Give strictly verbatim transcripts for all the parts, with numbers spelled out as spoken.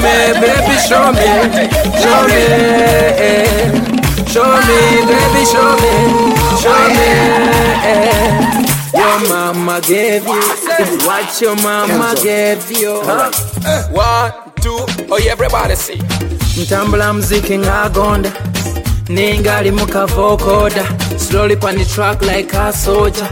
me, baby, show me, show me, show me, baby, show me, show me. Your mama gave you what your mama gave you. Huh? One, two, oh yeah, everybody see. Ntambula mziki ngagonda, ningali mukavokoda, slowly on the track like a soldier.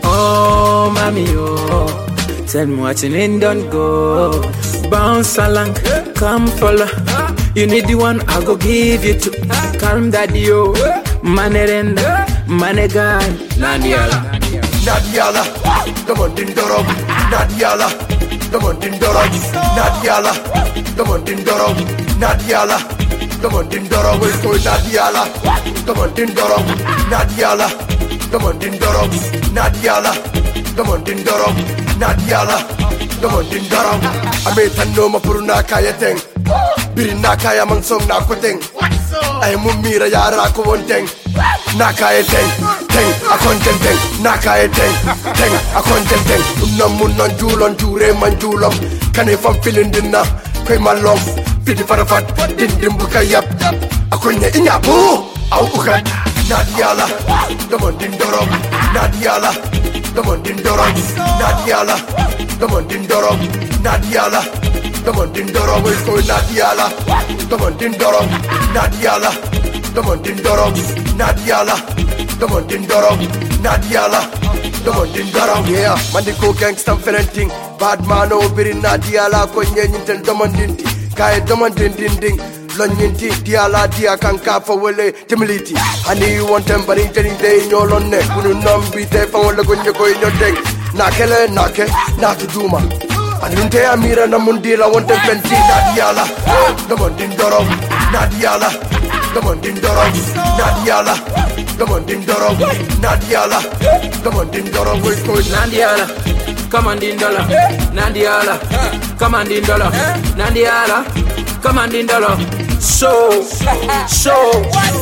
Oh, mommy, oh, tell me what you need, don't go. Bounce along, come follow. You need the one I go give you to. Calm daddy, oh, manerenda, manegan, Nadiala. Nadiala, come on, Dindoro. Nadiala, come on, Dindoro. Nadiala, come on, Dindoro. Nadiala, come on, Dindoro. We'll go Nadiala, come on, Dindoro. Nadiala, come on, Dindoro. Nadiala, come on, Dindoro. Nadiala, come on, Dindoro. I made a no mapuruna kayateng. Birina kaya mang song na kuteng. Ay mumira yara ko wonteng. Nakayateng, teng, a contenteng. Nakayateng, teng, a contenteng. Unamunan julon, jure manjulom. Can if I'm feeling dinner, kay malong. Pidi farafat, dindim bukayap. Akonya inya boo, au ukat. Nadiala, come on Dindoro. Nadiala, come on Dindoro. Nadiala, come on Dindoro. Nadiala, come on Dindoro. We'll go Nadiala, come on Dindoro. Nadiala, come on Dindoro. Nadiala, come on Dindoro. Nadiala, come on Dindoro. Yeah, man the go gangsta ferenting. Bad man over in Nadiala, konye ninten domandinti. Kaya domandindinding. Lonyinti diala dia kanka for wele timiliti. Ani you want them but in day in your lonne. Unu numbi te fa wala gonye go in your deck. Nakele nake naki duma. Anunte amira na mundila want them penti Nadiala. Come on Dindoro. Nadiala. Come on Dindoro. Nadiala. Come on Dindoro. Nadiala. Come on Dindoro. Wait go Nadiala. Come on Dindolo. Nadiala. Come on Dindolo. Nadiala. Come on Dindolo. So, so.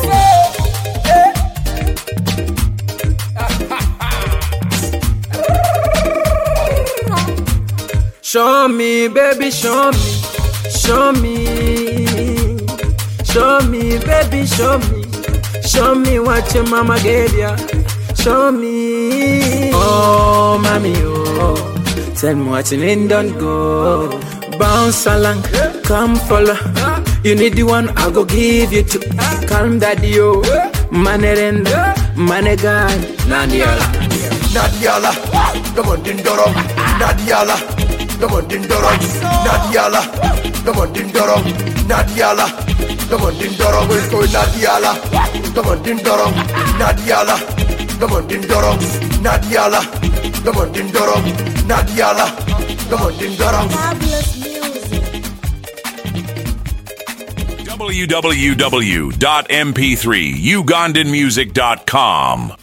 Show me, baby, show me, show me, show me, baby, show me, show me what your mama gave ya. Show me, oh, mommy, oh, tell me what you need, don't go. Bounce along, come follow. You need the one I go give you to. Calm daddy, oh, manerenda, manegan, Nadiala. Nadiala, come on Dindoro. Nadiala, come on Dindoro. Nadiala, come on Dindoro. Nadiala, come on Dindoro. We'll go Nadiala, come on Dindoro. Nadiala, come on Dindoro. Nadiala, come on Dindoro. Nadiala, come on Dindoro. w w w dot m p three ugandan music dot com